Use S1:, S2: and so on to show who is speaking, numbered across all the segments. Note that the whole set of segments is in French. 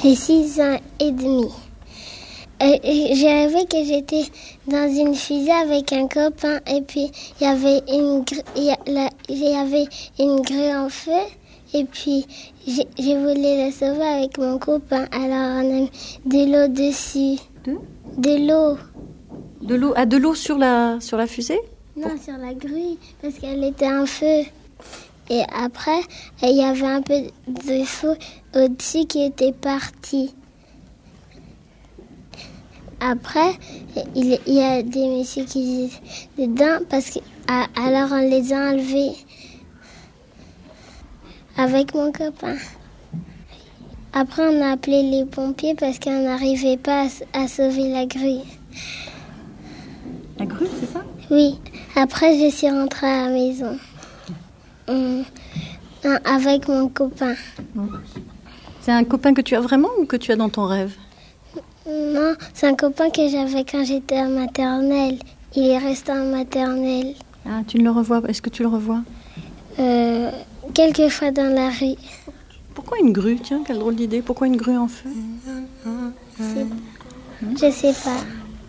S1: J'ai 6 ans et demi. J'ai rêvé que j'étais dans une fusée avec un copain et puis il y avait une grue en feu et puis j'ai voulu la sauver avec mon copain. Alors on a mis de l'eau dessus. De l'eau.
S2: De l'eau, de l'eau sur la fusée ?
S1: Non, sur la grue parce qu'elle était en feu. Et après, il y avait un peu de feu au-dessus qui était parti. Après, il y a des messieurs qui étaient dedans parce que alors on les a enlevés avec mon copain. Après, on a appelé les pompiers parce qu'on n'arrivait pas à sauver la grue.
S2: La grue, c'est ça ?
S1: Oui. Après, je suis rentrée à la maison avec mon copain.
S2: C'est un copain que tu as vraiment ou que tu as dans ton rêve ?
S1: Non, c'est un copain que j'avais quand j'étais en maternelle. Il est resté en maternelle.
S2: Ah, tu ne le revois ? Est-ce que tu le revois ?
S1: Quelques fois dans la rue.
S2: Pourquoi une grue ? Tiens, quelle drôle d'idée. Pourquoi une grue en feu ?
S1: Je sais pas.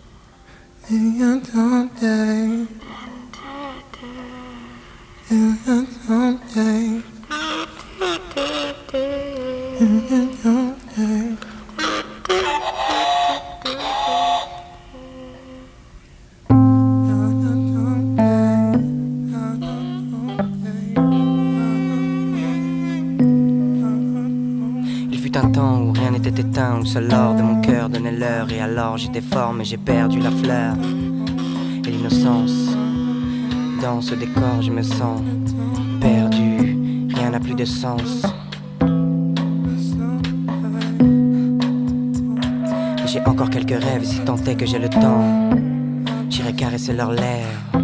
S3: Il fut un temps où rien n'était éteint, où seul l'or de mon cœur donnait l'heure. Et alors j'étais fort mais j'ai perdu la fleur et l'innocence. Dans ce décor je me sens perdu, rien n'a plus de sens. J'ai encore quelques rêves, si tant est que j'ai le temps, j'irai caresser leurs lèvres.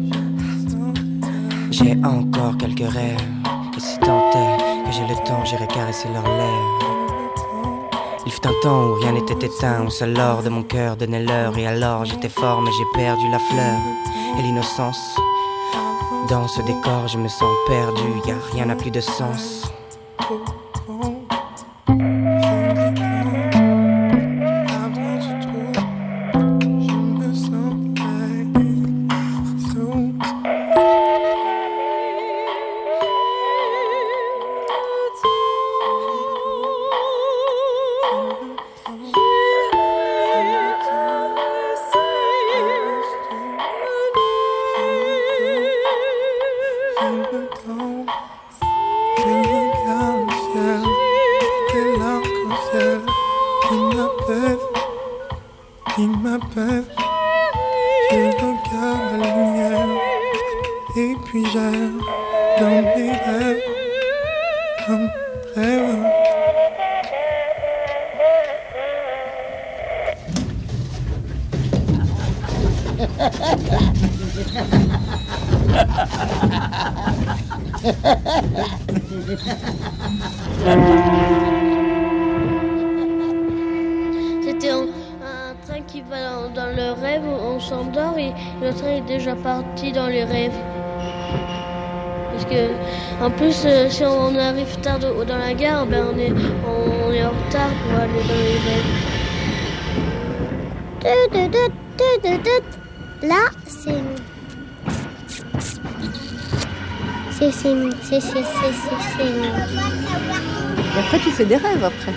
S3: J'ai encore quelques rêves, et si tant est que j'ai le temps, j'irai caresser leurs lèvres. Il fut un temps où rien n'était éteint, où seul l'or de mon cœur donnait l'heure. Et alors j'étais fort mais j'ai perdu la fleur et l'innocence. Dans ce décor je me sens perdu, rien n'a plus de sens.
S4: Qui m'appelle, je regarde la lumière et puis j'erre dans mes rêves comme rêve.
S5: C'était un train qui va dans le rêve, on s'endort et le train est déjà parti dans les rêves. Parce que, en plus, si on arrive tard dans la gare, ben on est en retard pour aller dans les rêves.
S1: Là, c'est nous. C'est nous.
S2: Et après, tu fais des rêves après.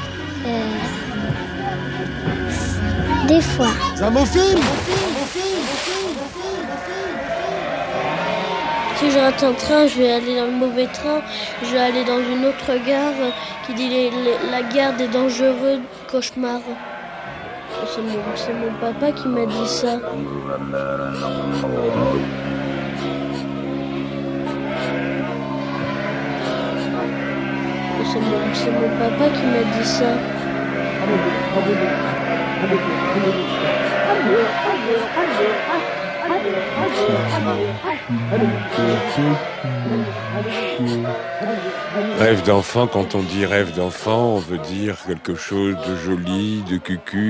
S1: Des fois.
S5: Si je rate un train, je vais aller dans le mauvais train. Je vais aller dans une autre gare qui dit la gare des dangereux cauchemars. C'est mon papa qui m'a dit ça. C'est mon papa qui m'a dit ça.
S6: Rêve d'enfant, quand on dit rêve d'enfant, on veut dire quelque chose de joli, de cucu.